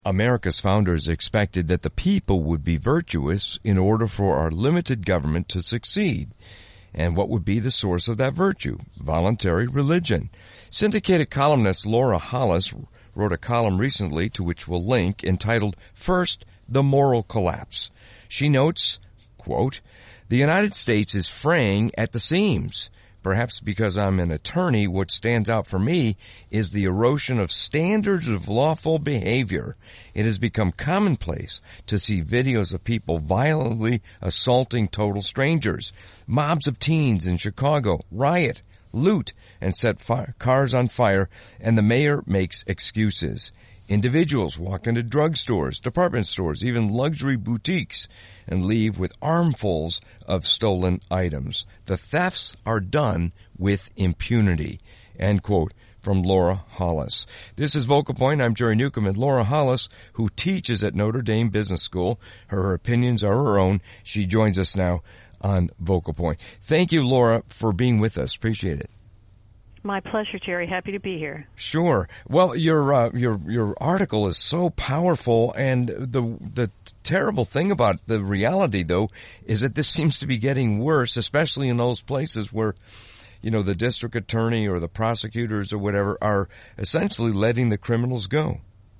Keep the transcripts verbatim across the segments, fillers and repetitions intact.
America's founders expected that the people would be virtuous in order for our limited government to succeed. And what would be the source of that virtue? Voluntary religion. Syndicated columnist Laura Hollis wrote a column recently, to which we'll link, entitled, First, the Moral Collapse. She notes, quote, "The United States is fraying at the seams. Perhaps because I'm an attorney, what stands out for me is the erosion of standards of lawful behavior. It has become commonplace to see videos of people violently assaulting total strangers. Mobs of teens in Chicago riot, loot, and set fire, cars on fire, and the mayor makes excuses. Individuals walk into drugstores, department stores, even luxury boutiques, and leave with armfuls of stolen items. The thefts are done with impunity." End quote from Laura Hollis. This is Vocal Point. I'm Jerry Newcomb, and Laura Hollis, who teaches at Notre Dame Business School. Her opinions are her own. She joins us now on Vocal Point. Thank you, Laura, for being with us. Appreciate it. My pleasure, Jerry. Happy to be here. Sure. Well, your uh, your your article is so powerful, and the the terrible thing about the reality, though, is that this seems to be getting worse, especially in those places where, you know, the district attorney or the prosecutors or whatever are essentially letting the criminals go.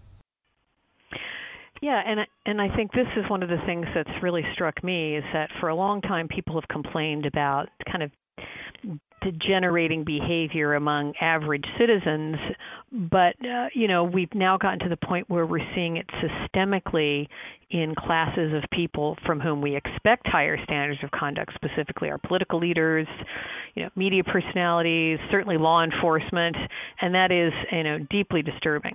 Yeah, and and I think this is one of the things that's really struck me is that for a long time people have complained about kind of degenerating behavior among average citizens, but, uh, you know, we've now gotten to the point where we're seeing it systemically in classes of people from whom we expect higher standards of conduct, specifically our political leaders, you know, media personalities, certainly law enforcement, and that is, you know, deeply disturbing.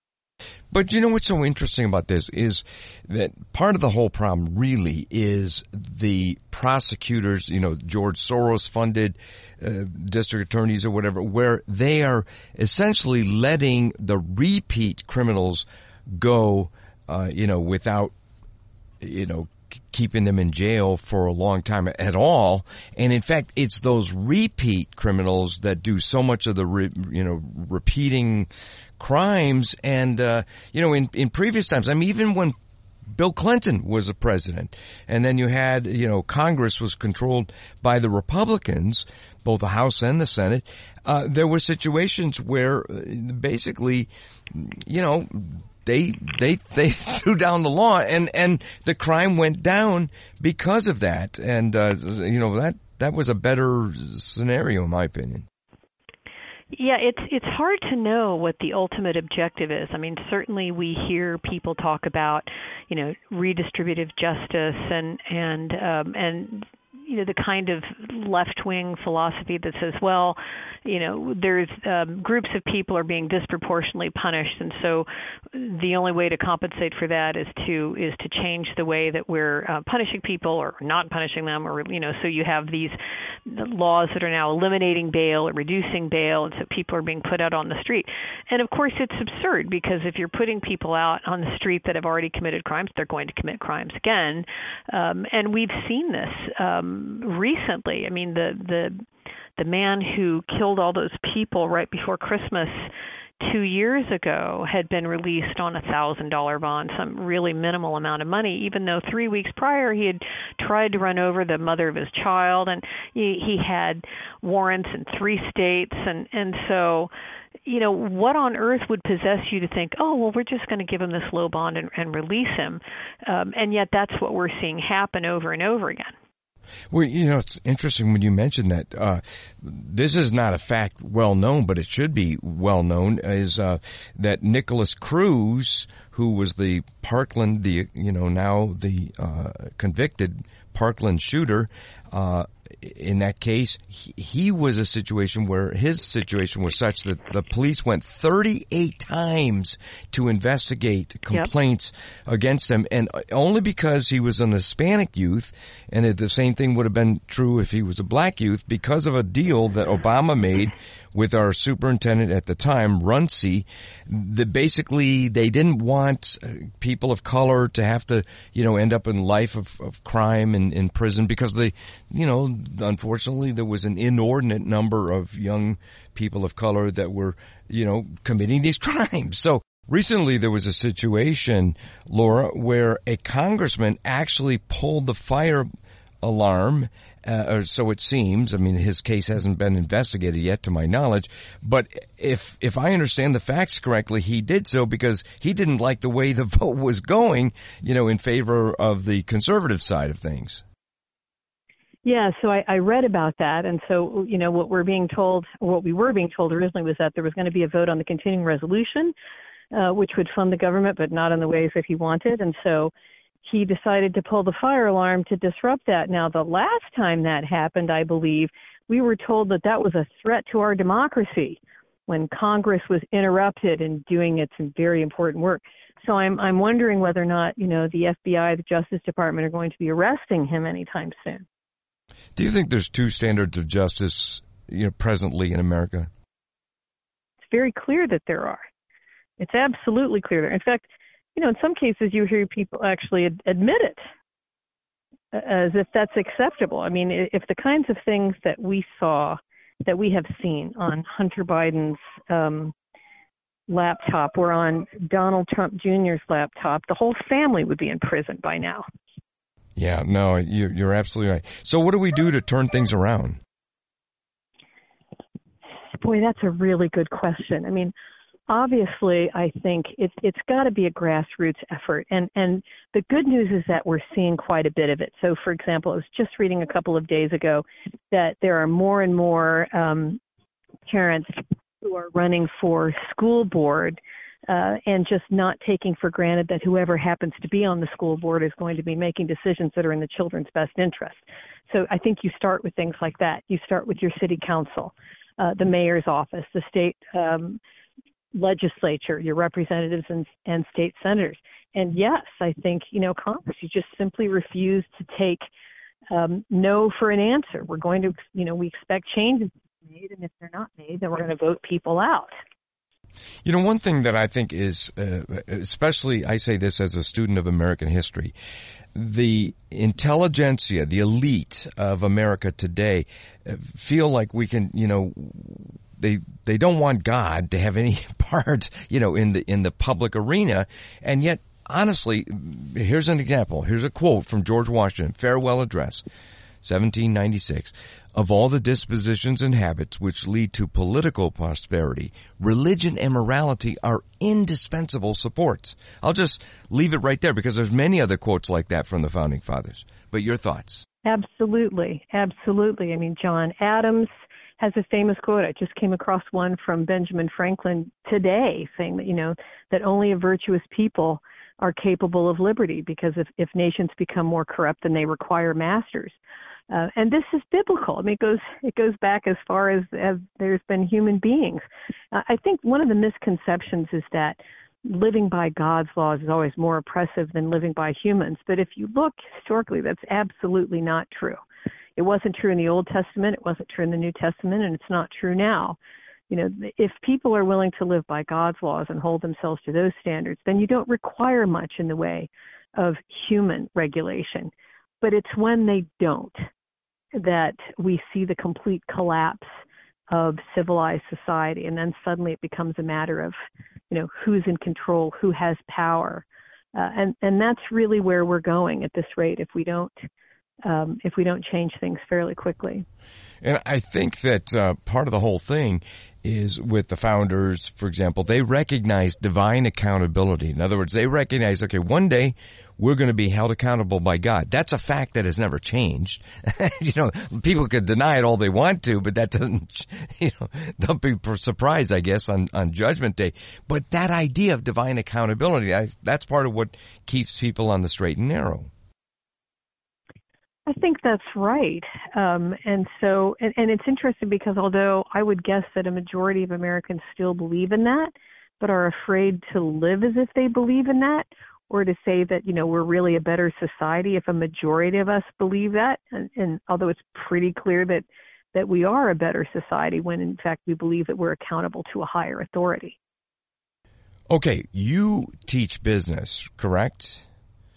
But you know what's so interesting about this is that part of the whole problem really is the prosecutors, you know, George Soros funded uh, district attorneys or whatever, where they are essentially letting the repeat criminals go, uh, you know, without, you know, keeping them in jail for a long time at all. And in fact, it's those repeat criminals that do so much of the, re, you know, repeating crimes. And, uh, you know, in, in previous times, I mean, even when Bill Clinton was a president, and then you had, you know, Congress was controlled by the Republicans, both the House and the Senate, uh, there were situations where basically, you know, They, they, they threw down the law, and, and the crime went down because of that. And, uh, you know, that, that was a better scenario, in my opinion. Yeah, it's it's hard to know what the ultimate objective is. I mean, certainly we hear people talk about, you know, redistributive justice and and um, and you know the kind of left-wing philosophy that says, well, you know, there's um, groups of people are being disproportionately punished, and so the only way to compensate for that is to is to change the way that we're uh, punishing people or not punishing them, or you know, so you have these laws that are now eliminating bail or reducing bail, and so people are being put out on the street. And of course, it's absurd because if you're putting people out on the street that have already committed crimes, they're going to commit crimes again. Um, and we've seen this um, recently. I mean, the the The man who killed all those people right before Christmas two years ago had been released on a one thousand dollars bond, some really minimal amount of money, even though three weeks prior he had tried to run over the mother of his child, and he, he had warrants in three states. And, and so, you know, what on earth would possess you to think, oh, well, we're just going to give him this low bond and, and release him? Um, and yet that's what we're seeing happen over and over again. Well, you know, it's interesting when you mentioned that. Uh, this is not a fact well known, but it should be well known, is uh, that Nicholas Cruz, who was the Parkland, the you know now the uh, convicted Parkland shooter, uh, in that case, he, he was a situation where his situation was such that the police went thirty-eight times to investigate complaints yep. against him, and only because he was an Hispanic youth, and it, the same thing would have been true if he was a black youth, because of a deal that Obama made with our superintendent at the time, Runcie, that basically they didn't want people of color to have to, you know, end up in life of, of crime and in prison, because they, you know, unfortunately there was an inordinate number of young people of color that were, you know, committing these crimes. So Recently, there was a situation, Laura, where a congressman actually pulled the fire alarm, uh, or so it seems. I mean, his case hasn't been investigated yet, to my knowledge. But if if I understand the facts correctly, he did so because he didn't like the way the vote was going, you know, in favor of the conservative side of things. Yeah, so I, I read about that, and so, you know, what we're being told, what we were being told originally was that there was going to be a vote on the continuing resolution, uh, which would fund the government, but not in the ways that he wanted, and so he decided to pull the fire alarm to disrupt that. Now, the last time that happened, I believe, we were told that that was a threat to our democracy when Congress was interrupted in doing its very important work. So I'm I'm wondering whether or not, you know, the F B I, the Justice Department are going to be arresting him anytime soon. Do you think there's two standards of justice, you know, presently in America? It's very clear that there are. It's absolutely clear there. In fact, you know, in some cases you hear people actually ad- admit it as if that's acceptable. I mean, if the kinds of things that we saw, that we have seen on Hunter Biden's um, laptop were on Donald Trump Junior's laptop, the whole family would be in prison by now. Yeah, no, you're, you're absolutely right. So what do we do to turn things around? Boy, that's a really good question. I mean, obviously, I think it's it's got to be a grassroots effort. And, and the good news is that we're seeing quite a bit of it. So, for example, I was just reading a couple of days ago that there are more and more um, parents who are running for school board Uh, and just not taking for granted that whoever happens to be on the school board is going to be making decisions that are in the children's best interest. So I think you start with things like that. You start with your city council, uh, the mayor's office, the state um, legislature, your representatives and, and state senators. And yes, I think, you know, Congress, you just simply refuse to take um, no for an answer. We're going to, you know, we expect changes to be made, and if they're not made, then we're going to vote people out. You know, one thing that I think is, uh, especially I say this as a student of American history, the intelligentsia, the elite of America today feel like we can, you know, they they don't want God to have any part, you know, in the in the public arena, and yet, honestly, here's an example. Here's a quote from George Washington, Farewell Address, seventeen ninety-six. Of all the dispositions and habits which lead to political prosperity, religion and morality are indispensable supports. I'll just leave it right there because there's many other quotes like that from the Founding Fathers. But your thoughts? Absolutely. Absolutely. I mean, John Adams has a famous quote. I just came across one from Benjamin Franklin today saying that, you know, that only a virtuous people are capable of liberty because if, if nations become more corrupt, then they require masters. Uh, and this is biblical. I mean, it goes it goes back as far as, as there's been human beings. Uh, I think one of the misconceptions is that living by God's laws is always more oppressive than living by humans. But if you look historically, that's absolutely not true. It wasn't true in the Old Testament. It wasn't true in the New Testament, and it's not true now. You know, if people are willing to live by God's laws and hold themselves to those standards, then you don't require much in the way of human regulation. But it's when they don't that we see the complete collapse of civilized society, and then suddenly it becomes a matter of, you know, who's in control, who has power, uh, and and that's really where we're going at this rate if we don't um, if we don't change things fairly quickly. And I think that uh, part of the whole thing is with the founders, for example, they recognize divine accountability. In other words, they recognize, okay, one day we're going to be held accountable by God. That's a fact that has never changed. You know, people could deny it all they want to, but that doesn't, you know, don't be surprised, I guess, on, on Judgment Day. But that idea of divine accountability, I, that's part of what keeps people on the straight and narrow. I think that's right. Um, and so, and, and it's interesting because although I would guess that a majority of Americans still believe in that, but are afraid to live as if they believe in that, or to say that, you know, we're really a better society if a majority of us believe that. And, and although it's pretty clear that, that we are a better society when in fact we believe that we're accountable to a higher authority. Okay, you teach business, correct?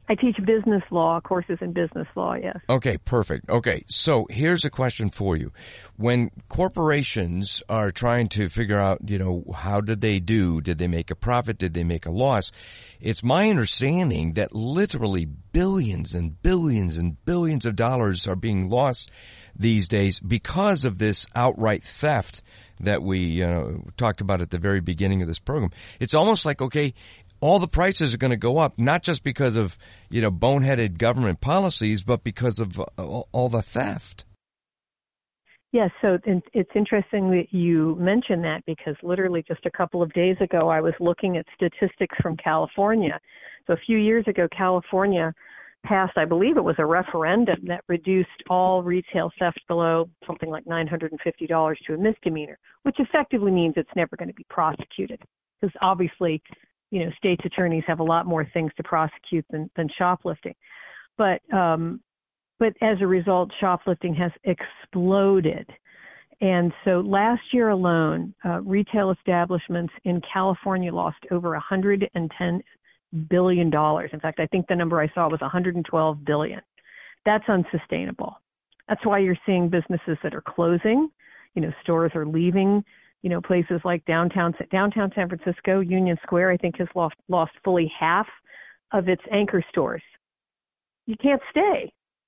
I teach business law, courses in business law, yes. Okay, perfect. Okay, so here's a question for you. When corporations are trying to figure out, you know, how did they do? Did they make a profit? Did they make a loss? It's my understanding that literally billions and billions and billions of dollars are being lost these days because of this outright theft that we uh, talked about at the very beginning of this program. It's almost like, okay, all the prices are going to go up, not just because of, you know, boneheaded government policies, but because of uh, all the theft. Yes, so it's interesting that you mentioned that, because literally just a couple of days ago, I was looking at statistics from California. So a few years ago, California passed, I believe it was a referendum that reduced all retail theft below something like nine hundred fifty dollars to a misdemeanor, which effectively means it's never going to be prosecuted, because obviously, you know, state's attorneys have a lot more things to prosecute than, than shoplifting. But um, but as a result, shoplifting has exploded. And so last year alone, uh, retail establishments in California lost over one hundred ten billion dollars. In fact, I think the number I saw was one hundred twelve billion dollars. That's unsustainable. That's why you're seeing businesses that are closing. You know, stores are leaving. You know, places like downtown downtown San Francisco, Union Square, I think has lost lost fully half of its anchor stores. You can't stay.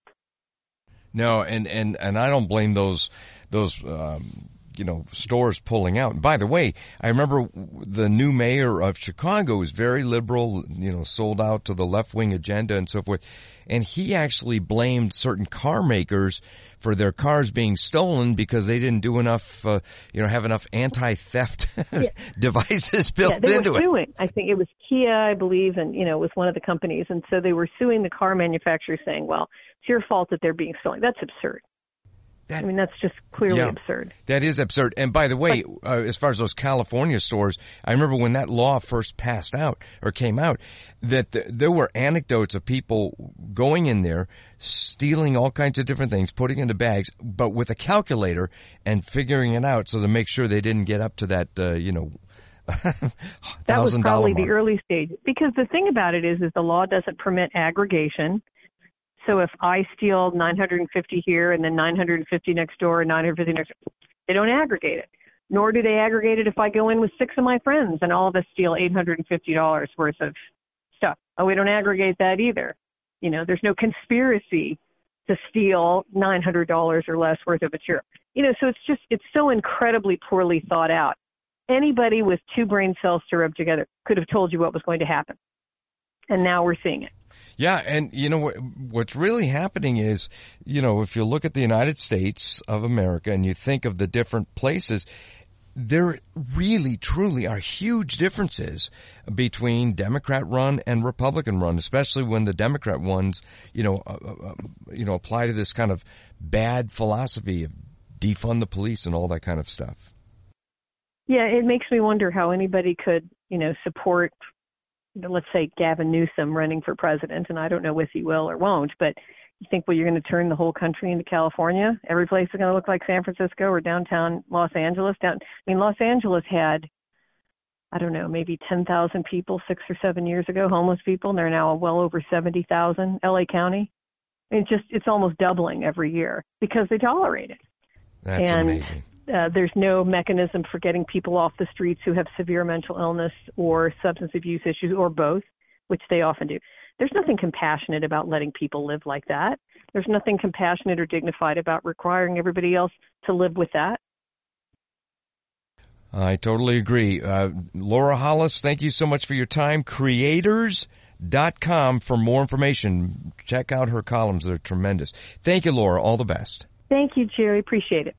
No, and, and, and I don't blame those those um, you know, stores pulling out. And by the way, I remember the new mayor of Chicago is very liberal, you know, sold out to the left-wing agenda and so forth. And he actually blamed certain car makers for their cars being stolen because they didn't do enough, uh, you know, have enough anti-theft yeah. devices built yeah, they into were it. Suing. I think it was Kia, I believe, and, you know, it was one of the companies. And so they were suing the car manufacturers saying, well, it's your fault that they're being stolen. That's absurd. That, I mean, that's just clearly yeah, absurd. That is absurd. And by the way, uh, as far as those California stores, I remember when that law first passed out or came out, that th- there were anecdotes of people going in there, stealing all kinds of different things, putting into bags, but with a calculator and figuring it out so to make sure they didn't get up to that, uh, you know, that was probably mark. The early stage. Because the thing about it is, is the law doesn't permit aggregation. So if I steal nine hundred fifty here and then nine hundred fifty next door and nine hundred fifty next door, they don't aggregate it. Nor do they aggregate it if I go in with six of my friends and all of us steal eight hundred fifty dollars worth of stuff. Oh, we don't aggregate that either. You know, there's no conspiracy to steal nine hundred dollars or less worth of material. You know, so it's just, it's so incredibly poorly thought out. Anybody with two brain cells to rub together could have told you what was going to happen. And now we're seeing it. Yeah, and you know what, what's really happening is, you know, if you look at the United States of America and you think of the different places, there really, truly are huge differences between Democrat-run and Republican-run, especially when the Democrat ones, you know, uh, uh, you know, apply to this kind of bad philosophy of defund the police and all that kind of stuff. Yeah, it makes me wonder how anybody could, you know, support, let's say, Gavin Newsom running for president, and I don't know if he will or won't, but you think, well, you're going to turn the whole country into California? Every place is going to look like San Francisco or downtown Los Angeles? Down, I mean, Los Angeles had, I don't know, maybe ten thousand people six or seven years ago, homeless people, and they're now well over seventy thousand, L A County. I mean, it's just, it's almost doubling every year because they tolerate it. That's and, amazing. Uh, there's no mechanism for getting people off the streets who have severe mental illness or substance abuse issues or both, which they often do. There's nothing compassionate about letting people live like that. There's nothing compassionate or dignified about requiring everybody else to live with that. I totally agree. Uh, Laura Hollis, thank you so much for your time. creators dot com for more information. Check out her columns. They're tremendous. Thank you, Laura. All the best. Thank you, Jerry. Appreciate it.